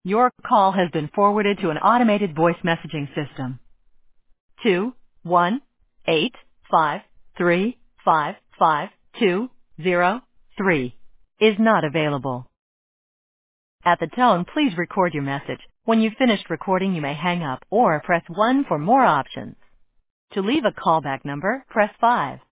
Your call has been forwarded to an automated voice messaging system. 21853555203 is not available. At the tone, please record your message. When you've finished recording, you may hang up or press 1 for more options. To leave a callback number, press 5.